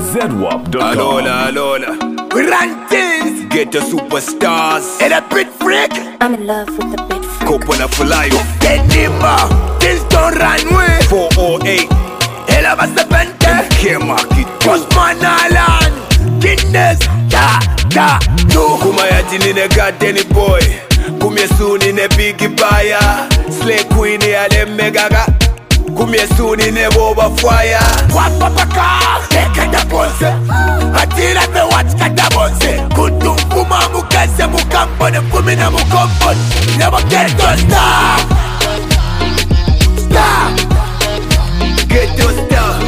ZWAP.com. Alola. Rantis. Get the superstars. And a bit freak. I'm in love with the bit freak. Coppola for life. Denima. Things don't run way. 408. Hela basta bente. Care market. Postman Alan. Guinness. Da. Kumayati nine garden boy. Kumyesu nine big buyer. Slay queen yale megaga. Kumyesu nine boba fire. Wapapaka. Ekada bonse. Atira me watch kada bonse. Kutu fuma mukaze mukambone. Fumina mukombone. Never get to stop. Stop. Get to stop.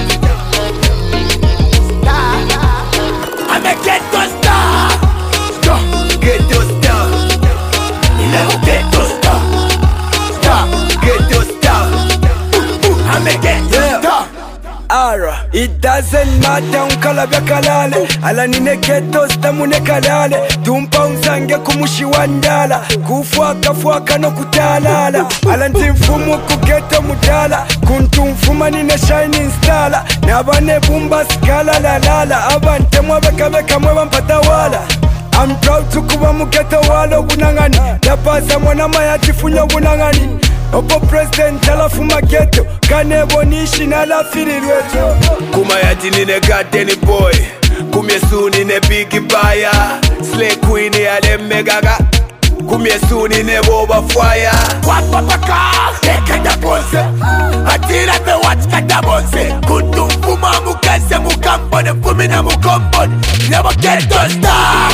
I'm a get to stop. Stop. Get to stop. Never get to stop. Stop. Get to stop. I'm a get to stop. Ara, it doesn't matter unkala vya kalale ala nine ghetto stamune kalale dumpa unzange kumushi wandala kufuaka no kutalala ala ntimfumu kugeto mudala kuntumfuma nine shining star nabane bumba skala lalala abante mwabeka mwe bampata wala I'm proud to kuba mugeto walo bunangani Napasa mwana mayati funyo bunangani Opo president alafuma ghetto Kanebo nishi na lafiri lweto Kumayati nine garden boy. Kumyesu nine big buyer. Slay queen yale megaga. Kumyesu nine boba fire. Wapapaka. Ekada bonse. Atira me watch kada bonse. Kutu fuma mukaze mukambone. Fumina mukombone. Never get to stop.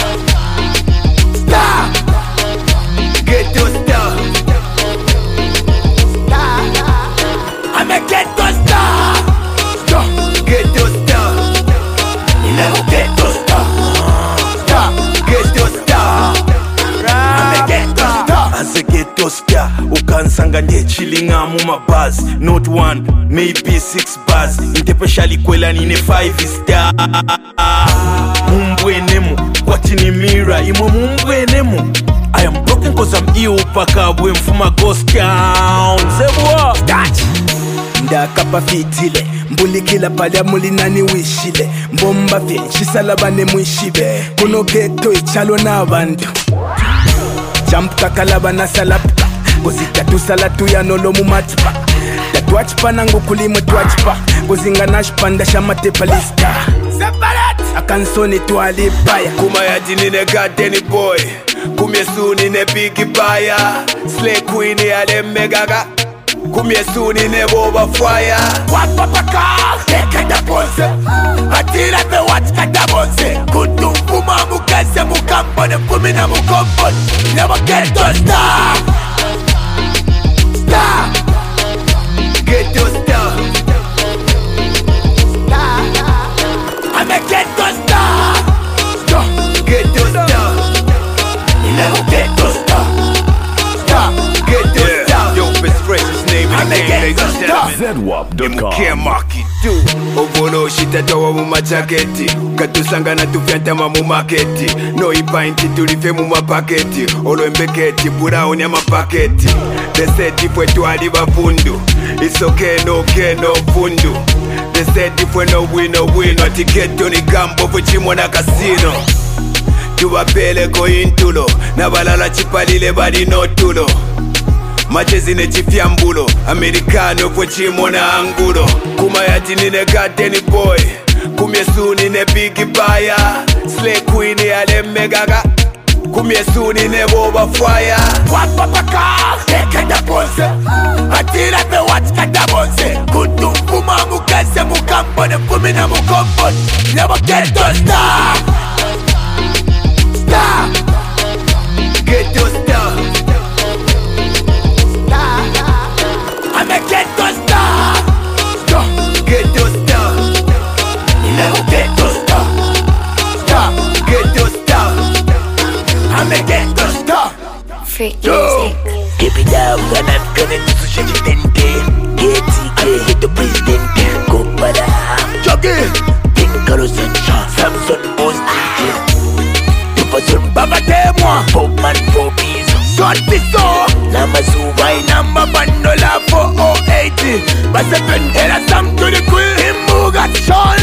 Stop. Get to stop. I'm a get to stop. Stop. Get to stop. Never get to stop. Stop. Get to stop. I'm a get to stop. As a ghetto star, ukansanga ndiye chilinga mu mabars. Not one, maybe 6 bars. Intepeshali kwela nine 5 star. Mumbwenemu, watini mira, imo mumbwenemu. I am broken cause I'm ill paka bwe mfuma ghost town. Sebwa Touch. ndakapa fitile mbulikila palya mulinani wishile mbomba fye nshisalabane mwishibe kuno geto ichalo n'abantu jump kakalaba na salapta kuzitatu salatu ya nolo mu matpa tatwachipa nangu kulimu twachipa kuzinga nashipanda shamatepa lista Separate. akansoni twalipaya Kumayati nine garden boy. Kumyesu nine big buyer. Slay queen yale megaga. Kumyesu nine boba fire. Wapapaka. Ekada bonse. Atira me watch kada bonse. Kutu fuma mukaze mukambone. Fumina mukombone. Never get to stop. Stop. Get to stop. I'm a get to stop. Stop. Get to stop. Never get to stop. Stop. Get to stop. Yo, Best Fresh is name in I'm the a game, get ladies to and stop. gentlemen. Care ZWAP.com. market too. Ovolo shitatowa mu machaketi. Katusangana tufyantama mu marketi. No ipainti tulife mu mapaketi. Olwembeketi brown ya mapaketi. They said ifwe twali bafundu. It's okay no fundu. They said ifwe no win. Atiketo ni gambo fuchimo na casino. Tubapeleko intulo. Nabalala chipalile bali no tulo. Machezi ne chifyambulo. Americano fwe chimo na angulo. Kumayati nine garden boy. Kumyesu nine big buyer. Slay queen yale megaga. Kumyesu nine boba fire. Wapapaka. Ekada bonse. Atira me watch kada bonse. Kutu fuma mukaze mukambone. Fumina mukombone. Never get to stop. Stop. Get to stop. I'm a get to stop. Stop. Get to stop. Never get to stop. Stop. Get to stop. I'm a get to stop. Freak music. Keep it down, and I'm gonna do such a thing. Get the president, go para. Jogging. King Carlos and Samson Boss DJ. Tupasun Baba témoin. Popman for peace. Sorti so. Namazu My number $1 for 080. But the pen hit a sum to the queen. Him who got shot.